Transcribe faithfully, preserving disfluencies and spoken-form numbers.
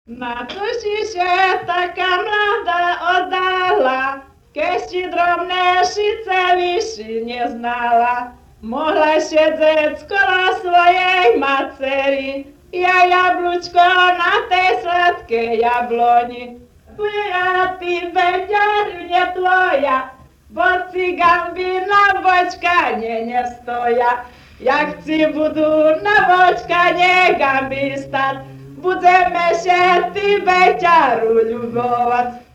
Na to si się taká mladá oddala, keď ti drobné šice vyši neznala. Mohla siedzieć koło swojej macery, ja jablučko na tej sladkej jabloni. Tvoja ty beďaru nie tvoja, bo cigambi na bočkanie nestoja. Jak ci budu na bočkanie gambi stať, budeme się ty beťaru ľubovať.